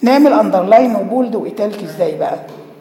نعمل اندرلاين وبولد وايتاليك ازاي بقى؟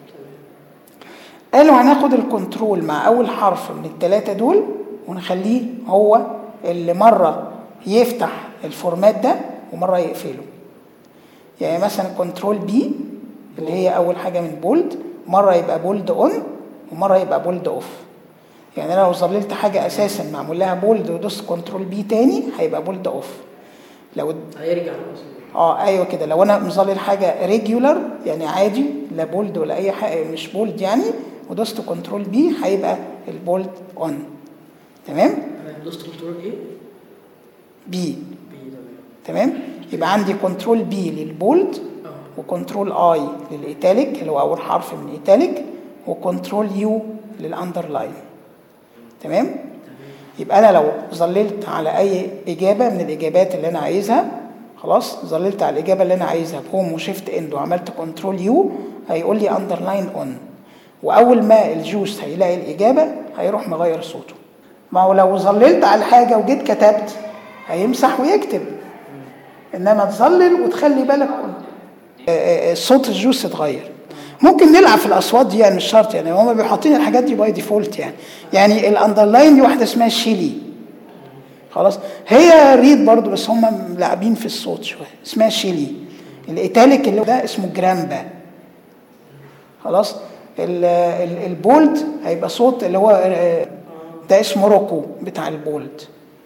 قالوا هناخد الكنترول مع اول حرف من الثلاثه دول ونخليه هو اللي مره يفتح الفورمات ده ومره يقفله. يعني مثلا كنترول بي اللي هي اول حاجه من بولد مره يبقى بولد اون ومره يبقى بولد اوف. يعني انا لو ظللت حاجه اساسا معمول لها بولد ودوست كنترول بي تاني هيبقى بولد اوف. لو هيرجع ايوه كده. لو انا مظلل حاجه ريجولار يعني عادي لا بولد ولا اي حاجه مش بولد يعني ودوست كنترول بي هيبقى البولد اون. تمام؟ دوست كنترول ايه؟ بي. تمام؟ يبقى عندي كنترول بي للبولد وكنترول اي للايتاليك اللي هو اول حرف من ايتاليك وكنترول يو للاندرلاين. تمام؟ يبقى انا لو ظللت على اي اجابه من الاجابات اللي انا عايزها خلاص ظللت على الاجابه اللي انا عايزها بهوم وشيفت اند وعملت كنترول يو هيقول لي اندرلاين اون. واول ما الجوس هيلاقي الاجابه هيروح مغير صوته. ما هو لو ظللت على حاجه وجيت كتبت هيمسح ويكتب. انما تظلل وتخلي بالك صوت الجوس اتغير. ممكن نلعب في الاصوات دي يعني مش شرط يعني هم بيحطين الحاجات دي باي ديفولت يعني الاندرلاين دي واحده اسمها شيلي خلاص هي ريد برضو بس هم لاعبين في الصوت شويه اسمها شيلي. الايتاليك اللي ده اسمه جرامبا خلاص. البولد هيبقى صوت اللي هو ده اسمه روكو بتاع البولد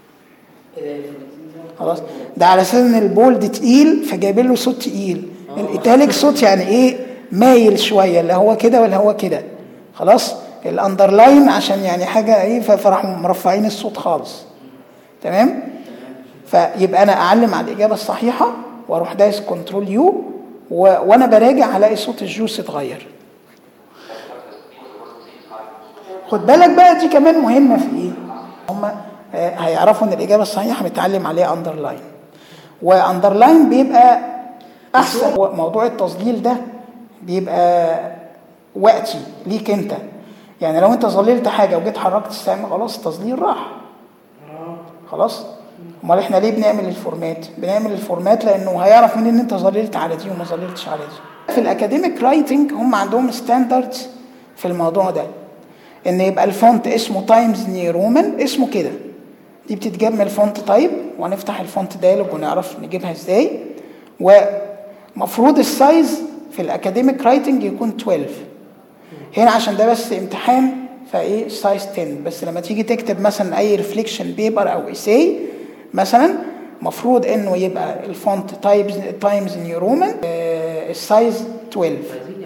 خلاص. ده على اساس ان البولد تقيل فجايبين له صوت تقيل. الايتاليك صوت يعني ايه مايل شويه اللي هو كده ولا هو كده خلاص. الاندرلاين عشان يعني حاجه ايه فراحوا مرفعين الصوت خالص. تمام؟ فيبقى انا اعلم على الاجابه الصحيحه واروح دايس كنترول يو وانا براجع هلاقي صوت الجوس اتغير. خد بالك بقى دي كمان مهمه في ايه؟ هم هيعرفوا ان الاجابه الصحيحه متعلم عليها اندرلاين واندرلاين بيبقى احسن. موضوع التظليل ده بيبقى وقتي ليك انت. يعني لو انت ظللت حاجه وجيت حركت السهم خلاص التظليل راح خلاص. امال احنا ليه بنعمل الفورمات؟ بنعمل الفورمات لانه هيعرف منين ان انت ظللت على دي وما ظللتش على دي. في الاكاديميك رايتنج هم عندهم ستاندردز في الموضوع ده ان يبقى الفونت اسمه تايمز نيو رومان اسمه كده. دي بتتجاب من الفونت تايب وهنفتح الفونت دايلوج ونعرف نجيبها ازاي. ومفروض السايز في الاكاديميك رايتنج يكون 12 هنا عشان ده بس امتحان فايه سايز 10. بس لما تيجي تكتب مثلا اي ريفليكشن بيبر او اساي مثلا مفروض انه يبقى الفونت تايمز نيو رومان السايز 12. عايزين